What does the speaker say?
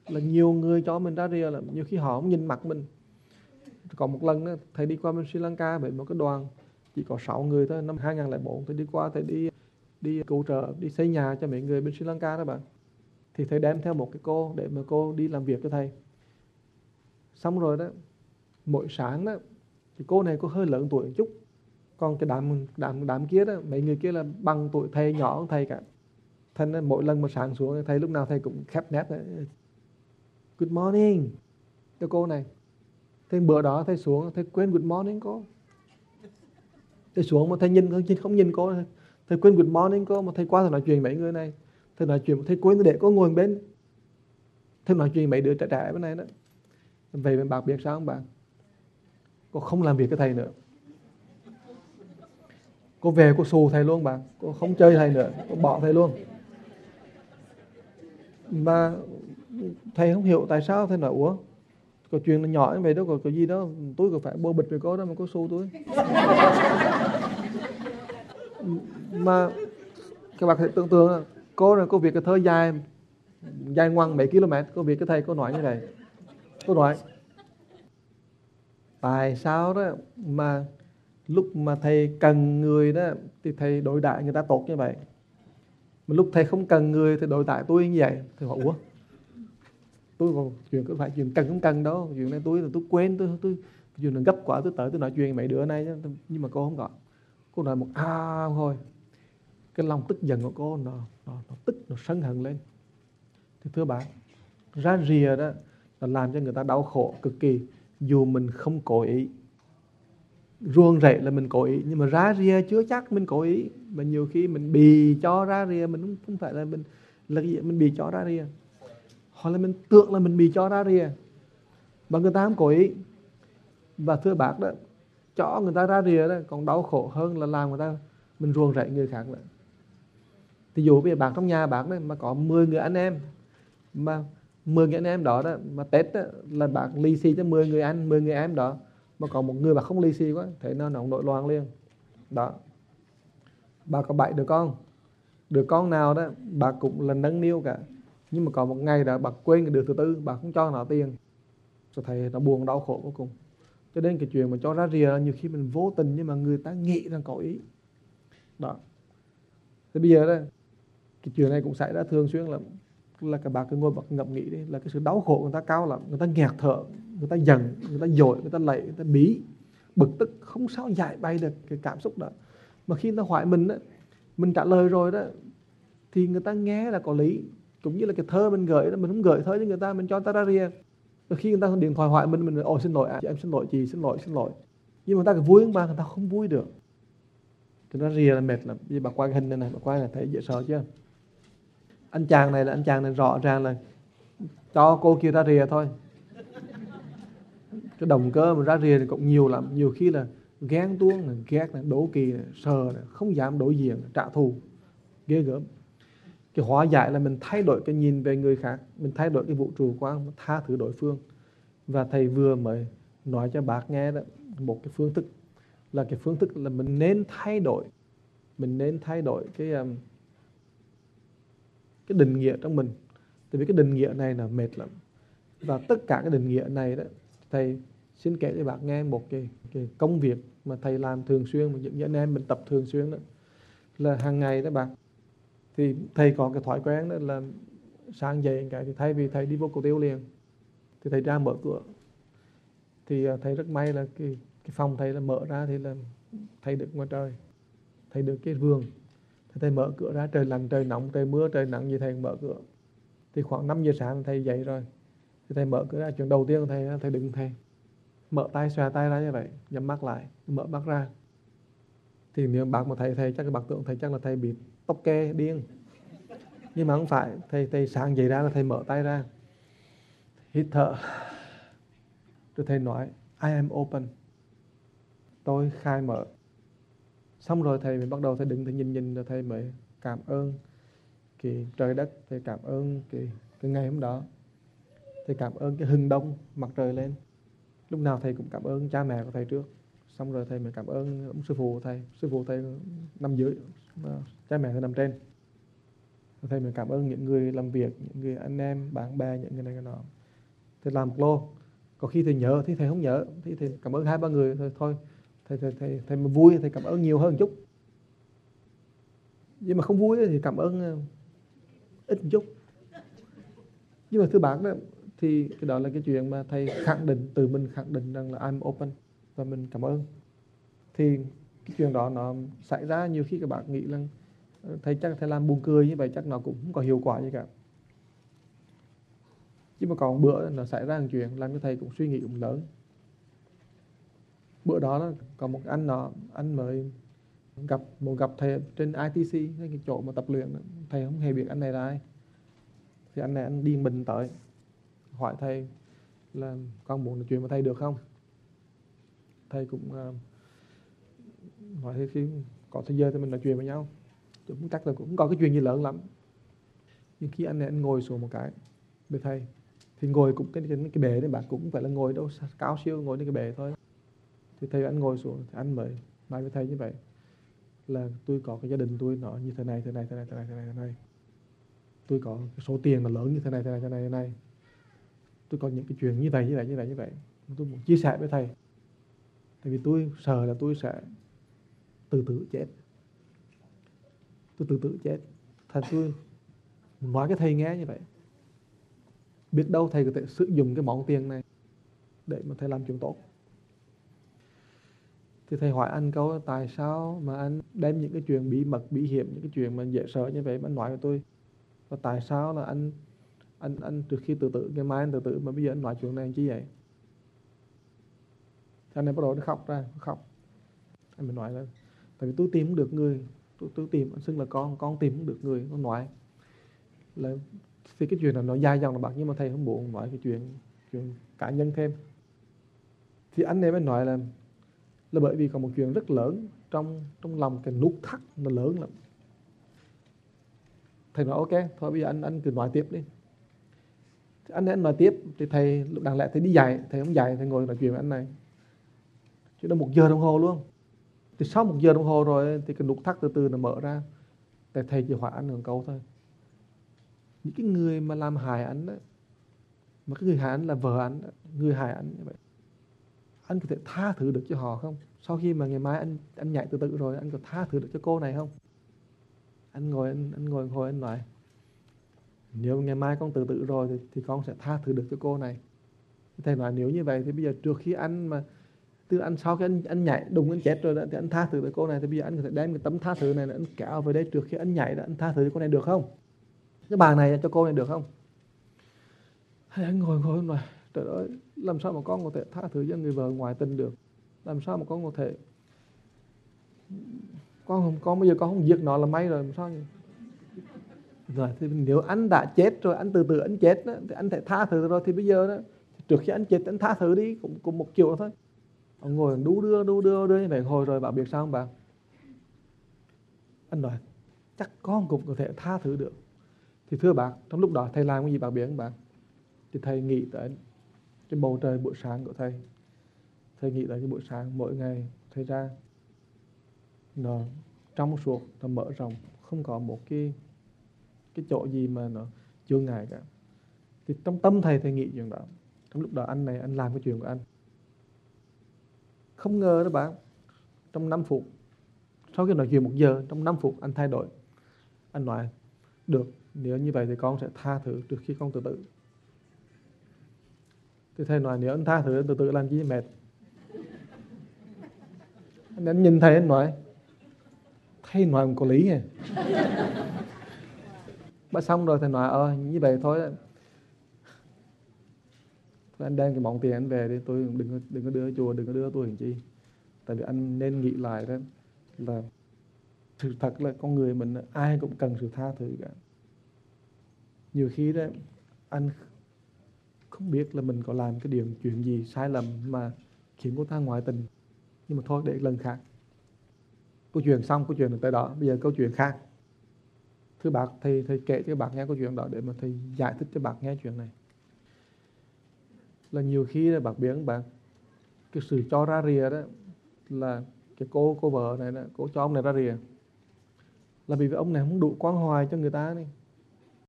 là nhiều người cho mình ra rìa, là nhiều khi họ không nhìn mặt mình. Có một lần đó, thầy đi qua bên Sri Lanka với một cái đoàn chỉ có 6 người thôi. Năm 2004 thầy đi qua, thầy đi cứu trợ, đi xây nhà cho mấy người bên Sri Lanka đó bạn. Thì thầy đem theo một cái cô để mà cô đi làm việc cho thầy. Xong rồi đó, mỗi sáng đó thì cô này cô hơi lớn tuổi một chút, còn cái đám kia đó, mấy người kia là bằng tuổi thầy, nhỏ hơn thầy cả. Thành mỗi lần mà sáng xuống thầy lúc nào thầy cũng khép nép good morning cho cô này. Thế bữa đó thầy xuống thầy quên good morning cô. Thầy xuống mà thầy không nhìn cô, thầy quên good morning cô, mà thầy qua thầy nói chuyện mấy người này, thầy nói chuyện thầy quên để cô ngồi bên, thầy nói chuyện mấy đứa trẻ bên này đó. Vậy mà bác biết sao không bạn? Cô không làm việc với thầy nữa. Cô về cô xù thầy luôn bạn. Cô không chơi thầy nữa, cô bỏ thầy luôn. Mà thầy không hiểu tại sao. Thầy nói ủa, có chuyện nó nhỏ như vậy đâu có gì đó, tôi có phải bô bịch với cô đó mà cô xù tôi. Mà các bạn hãy tưởng tượng cô này, cô viết cái thơ dài ngoằng mấy km, cô viết cái thầy, cô nói như vậy. Cô nói tại sao đó mà lúc mà thầy cần người đó thì thầy đối đãi người ta tốt như vậy, mà lúc thầy không cần người thì đối đãi tôi như vậy. Thầy hỏi ủa, tôi còn chuyện có phải chuyện cần không cần đâu, chuyện này tôi quên, tôi chuyện nó gấp quá, tôi tới tôi nói chuyện mấy đứa này chứ. Nhưng mà cô không có. Cô nói một thôi, cái lòng tức giận của cô nó tức, nó sân hận lên. Thì thưa bạn, ra rìa đó là làm cho người ta đau khổ cực kỳ, dù mình không cố ý. Ruồng rẫy là mình cố ý, nhưng mà ra rìa chưa chắc mình cố ý. Mà nhiều khi mình bị cho ra rìa, mình không phải là mình là cái gì, mình bị cho ra rìa, hoặc là mình tưởng là mình bị cho ra rìa và người ta không cố ý. Và thưa bác đó, cho người ta ra rìa đó còn đau khổ hơn là làm người ta mình ruồng rẫy người khác nữa. Ví dụ bây giờ bác trong nhà bác đấy mà có 10 người anh em, mà 10 người anh em đó mà Tết đó, là bác lì xì cho 10 người anh, 10 người em đó, mà có một người bác không lì xì quá, thế nó nổi loạn liền. Đó. Bà có 7 đứa con, đứa con nào đó bà cũng là nâng niu cả, nhưng mà có một ngày đó bà quên cái đứa thứ tư, bà không cho nó tiền, rồi thầy nó buồn đau khổ vô cùng. Cho nên cái chuyện mà cho ra rìa nhiều khi mình vô tình nhưng mà người ta nghĩ rằng có ý. Đó. Thế bây giờ đó, cái chuyện này cũng xảy ra thường xuyên là các bà cứ ngồi bật ngẫm nghĩ đi, là cái sự đau khổ người ta cao lắm, người ta nghẹt thở, người ta giận, người ta dội, người ta lạy, người ta bí, bực tức, không sao giải bày được cái cảm xúc đó. Mà khi người ta hỏi mình đó, mình trả lời rồi đó, thì người ta nghe là có lý. Cũng như là cái thơ mình gửi đó, mình không gửi thơ cho người ta, mình cho người ta ra rìa. Rồi khi người ta điện thoại hỏi mình ôi xin lỗi chị, em xin lỗi chị, xin lỗi. Nhưng mà người ta cứ vui không, người ta không vui được. Thì ra rìa là mệt lắm. Bây giờ bà qua cái hình này bà qua là thấy dễ sợ chưa? Anh chàng này rõ ràng là cho cô kia ra rìa thôi. Cái động cơ mà ra rìa thì cũng nhiều lắm. Nhiều khi là ghen tuông, ghét, đố kỵ, sợ, không dám đối diện, trả thù, ghê gớm. Cái hóa giải là mình thay đổi cái nhìn về người khác, mình thay đổi cái vũ trụ quan, tha thứ đối phương. Và thầy vừa mới nói cho bác nghe đó, một cái phương thức là cái phương thức là mình nên thay đổi cái định nghĩa trong mình. Tại vì cái định nghĩa này là mệt lắm. Và tất cả cái định nghĩa này đó, thầy xin kể cho bác nghe một cái công việc mà thầy làm thường xuyên, mà những anh em mình tập thường xuyên đó, là hàng ngày đó bác. Thì thầy có cái thói quen đó là sáng dậy cái thì thay vì thầy đi vô cầu tiêu liền, thì thầy ra mở cửa. Thì thầy rất may là cái phòng thầy là mở ra thì là thầy được ngoài trời, thầy được cái vườn. Thì thầy mở cửa ra, trời lạnh, trời nóng, trời mưa, trời nắng gì thầy mở cửa. Thì khoảng 5 giờ sáng thầy dậy rồi, thì thầy mở cửa ra, chuyện đầu tiên thầy đứng, thầy mở tay, xòe tay ra như vậy, nhắm mắt lại, mở mắt ra. Thì nếu bác mà thầy chắc các bác tưởng thầy chắc là thầy bị tóc kê điên. Nhưng mà không phải, thầy sáng dậy ra là thầy mở tay ra, hít thở, rồi thầy nói I am open, tôi khai mở. Xong rồi thầy mới bắt đầu thầy đứng, thầy nhìn rồi thầy mới cảm ơn cái trời đất, thầy cảm ơn cái ngày hôm đó, thầy cảm ơn cái hừng đông mặt trời lên. Lúc nào thầy cũng cảm ơn cha mẹ của thầy trước, xong rồi thầy mới cảm ơn ông sư phụ của thầy. Sư phụ thầy nằm dưới, cha mẹ thầy nằm trên. Thầy mình cảm ơn những người làm việc, những người anh em, bạn bè, những người này cái nọ. Thầy làm một lô, có khi thầy nhớ, thì thầy không nhớ, thì thầy cảm ơn 2-3 người thôi. Thầy mà vui thầy cảm ơn nhiều hơn một chút. Nhưng mà không vui thì cảm ơn ít một chút. Nhưng mà thưa bạn đó, thì cái đó là cái chuyện mà thầy khẳng định, tự mình khẳng định rằng là I'm open và mình cảm ơn. Thì cái chuyện đó nó xảy ra nhiều khi các bạn nghĩ là thầy chắc thầy làm buồn cười như vậy chắc nó cũng không có hiệu quả gì cả. Nhưng mà còn bữa nó xảy ra một chuyện làm cho thầy cũng suy nghĩ cũng lớn. Bữa đó có một anh mới gặp thầy trên ITC, cái chỗ mà tập luyện đó. Thầy không hề biết anh này là ai. Thì anh này anh đi mình tới hỏi thầy là con muốn nói chuyện với thầy được không. Thầy cũng hỏi thầy khi có thời giờ thì mình nói chuyện với nhau. Cũng chắc là cũng có cái chuyện gì lớn lắm. Nhưng khi anh này anh ngồi xuống một cái với thầy, thì ngồi cũng cái bệ đấy, bạn cũng phải là ngồi đâu cao siêu, ngồi trên cái bệ thôi. Thì thầy anh ngồi xuống thì anh mới nói với thầy như vậy là tôi có cái gia đình tôi nó như thế này. Tôi có cái số tiền là lớn như thế này. Tôi có những cái chuyện như vậy. Tôi muốn chia sẻ với thầy. Tại vì tôi sợ là tôi sẽ tự tử chết. Tôi tự tử chết. Thành tôi nói cái thầy nghe như vậy. Biết đâu thầy có thể sử dụng cái món tiền này để mà thầy làm chuyện tốt. Thì thầy hỏi anh câu tại sao mà anh đem những cái chuyện bí mật, bí hiểm, những cái chuyện mà dễ sợ như vậy mà anh nói với tôi. Và tại sao là anh trước khi tự tử, ngày mai anh tự tử mà bây giờ anh nói chuyện này anh chi vậy? Thì anh ấy bắt đầu nó khóc. Anh mới nói là tại vì tôi tìm không được người, tôi tìm, anh xưng là con tìm không được người, nó nói là thì cái chuyện này nó dài dòng là bạc, nhưng mà thầy không muốn nói cái chuyện cá nhân thêm. Thì anh ấy mới nói là bởi vì có một chuyện rất lớn trong lòng cái nút thắt nó lớn lắm. Thầy nói ok, thôi bây giờ anh cứ nói tiếp đi. Thì anh nói tiếp thì thầy đáng lẽ thầy đi dạy, thầy không dạy, thầy ngồi nói chuyện với anh này. Chứ đó 1 giờ đồng hồ luôn. Thì sau 1 giờ đồng hồ rồi thì cái nút thắt từ từ nó mở ra. Tại thầy chỉ hỏi anh một câu thôi. Những cái người mà làm hại anh đó, mà cái người hại anh là vợ anh, người hại anh như vậy, anh có thể tha thứ được cho họ không? Sau khi mà ngày mai anh nhảy tự tử rồi, anh có tha thứ được cho cô này không? Anh ngồi hồi anh nói nếu ngày mai con tự tử rồi thì con sẽ tha thứ được cho cô này. Thầy nói nếu như vậy thì bây giờ trước khi anh mà từ anh sau khi anh nhảy đùng anh chết rồi đó, thì anh tha thứ với cô này, thì bây giờ anh có thể đem cái tấm tha thứ này anh kéo về đây trước khi anh nhảy đó, anh tha thứ cho cô này được không? Cái bàn này cho cô này được không? Hay anh ngồi nói trời ơi, làm sao mà con có thể tha thứ cho người vợ ngoại tình được? Làm sao mà con có thể con bây giờ con không giết nó là may rồi, làm sao vậy? Rồi thì nếu anh đã chết rồi, anh từ từ anh chết đó, thì anh thể tha thứ rồi, thì bây giờ đó trước khi anh chết anh tha thứ đi, cũng một kiểu thôi. Ông ngồi đu đưa như vậy hồi rồi bảo biết sao không bạn? Anh nói chắc con cũng có thể tha thứ được. Thì thưa bạn, trong lúc đó thầy làm cái gì bạn biết không bạn? Thì thầy nghĩ tới cái bầu trời buổi sáng của thầy. Thầy nghĩ tới cái buổi sáng mỗi ngày thầy ra, nó trong suốt, nó mở rộng, không có một cái chỗ gì mà nó chướng ngại cả. Thì trong tâm thầy nghĩ chuyện đó. Trong lúc đó anh này anh làm cái chuyện của anh. Không ngờ đó bạn, trong 5 phút, sau khi nói chuyện 1 giờ, trong 5 phút anh thay đổi. Anh nói được, nếu như vậy thì con sẽ tha thứ trước khi con tự tử. Thì thầy nói nếu anh tha thứ tự tử làm chi mệt. Anh nhìn thầy anh nói thầy nói không có lý nha. Bắt xong rồi thầy nói như vậy thôi. Thôi anh đem cái món tiền anh về đi, tôi đừng có đưa chùa, đừng có đưa tôi làm chi. Tại vì anh nên nghĩ lại đó là sự thật là con người mình ai cũng cần sự tha thứ cả. Nhiều khi đó anh không biết là mình có làm cái chuyện gì sai lầm mà khiến cô ta ngoại tình. Nhưng mà thôi để lần khác. Câu chuyện xong, câu chuyện tới đó, bây giờ câu chuyện khác. Thưa bác, thầy kể cho bác nghe câu chuyện đó để mà thầy giải thích cho bác nghe chuyện này. Là nhiều khi là bác biết bạn, cái sự cho ra rìa đó là cái cô vợ này đó, cô cho ông này ra rìa là vì ông này không đủ quan hoài cho người ta này.